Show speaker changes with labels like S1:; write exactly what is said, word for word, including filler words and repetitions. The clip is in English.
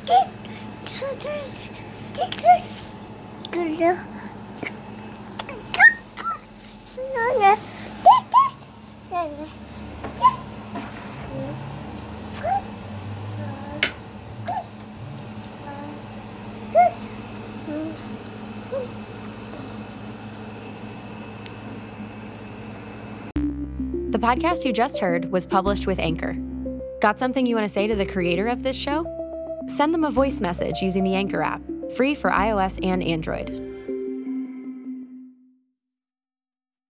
S1: The podcast you just heard was published with Anchor. Got something you want to say to the creator of this show? Send them a voice message using the Anchor app, free for iOS and Android.